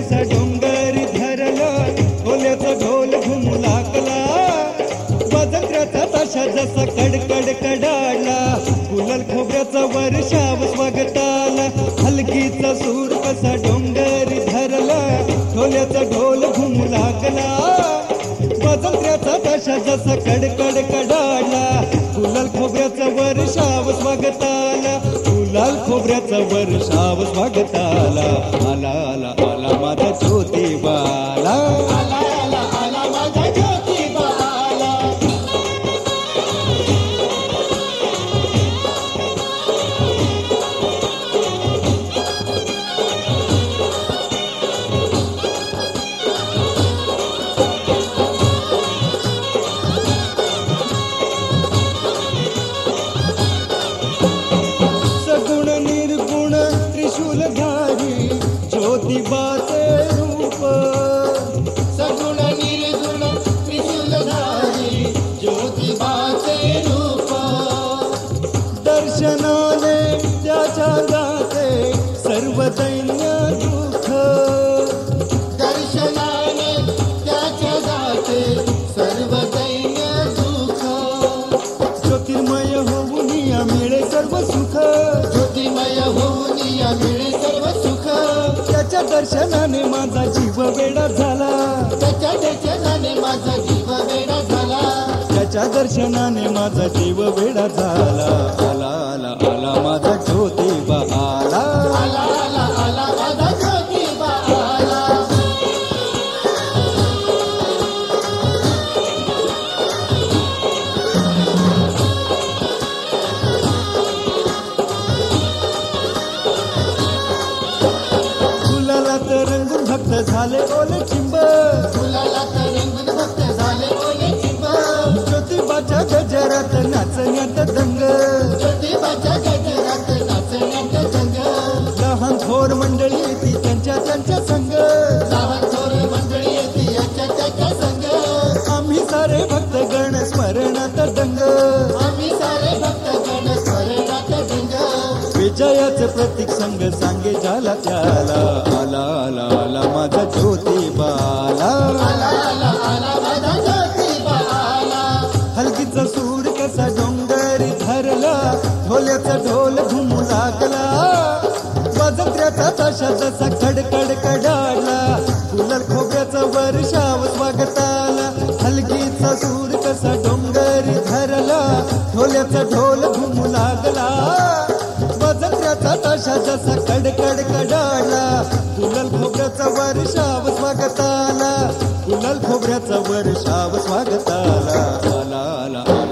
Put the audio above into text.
कसा डोंगरी धरला, ढोल्याचा ढोल घुमू लागला, स्वातंत्र्याचा ताशा जसा कडकड कडाडला, गुलाल खोबऱ्याचा वर्षाव स्वागताला, हलकीचा सूर कसा डोंगरी धरला, ढोल्याचा ढोल घुमू लागला, स्वातंत्र्याचा ताशा जसा कडकड कडाडला, गुलाल खोबऱ्याचा वर्षाव स्वागताला, गुलाल खोबऱ्याचा वर्षाव स्वागताला, आला आला आला माझा ज्योतिबाला, आला आला आला माझा ज्योतिबा आला. सगुण निर्गुण त्रिशूलधारी ज्योतिबाचे रूप, सगुण निर्गुण त्रिशूलधारी ज्योतिबाचे रूप, दर्शनाने त्याच्या जाते सर्व दैन्य दुःख, दर्शनाने त्याच्या जाते सर्व दैन्य दुःख, ज्योतिर्मय होऊन या मिळे सर्व सुख, ज्योतिमय होऊन या मिळे सर्व सुख, त्याच्या दर्शनाने माझा जीव वेडा झाला, त्याच्या दर्शनाने माझा जीव वेडा झाला, त्याच्या दर्शनाने माझा जीव वेडा झाला, आला आला आला माझा ज्योतिबा आला, आला आला आला माझा ज्योतिबा आला. फुलाला तर रंगून भक्त झाले ओले चिंब, फुलाला तर रंगून भक्त झाले ओले चिंब, ज्योतिबाच्या गजरात नाचण्यात दंग, ज्योतिबाच्या गजरात नाचण्यात जंग, लहान थोर मंडळी ती त्यांच्या त्यांच्या संग, लहान थोर मंडळी येते याच्या त्याच्या संग, आम्ही सारे भक्तगण स्मरणात दंग, आम्ही सारे भक्तगण स्मरणात जंग, विजयाचे प्रतीक संग सांगे झाला त्याला, आला आला आला माझा ज्योतिबाला, आला आला आला माझा ज्योतिबा आला. हलकीचा सूर कसा डोंगरी धरला, ढोल्याचा ढोल घुमू लागला, स्वातंत्र्याचा ताशा जसा कडकड कडाडला, गुलाल खोबऱ्याचा वर्षाव स्वागताला, हलकीचा सूर कसा डोंगरी धरला, ढोल्याचा ढोल घुमू लागला, स्वातंत्र्याचा ताशा जसा कडकड कडाडला, गुलाल खोबऱ्याचा वर्षाव स्वागताला, गुलाल खोबऱ्याचा वर्षाव स्वागताला, आला आला आला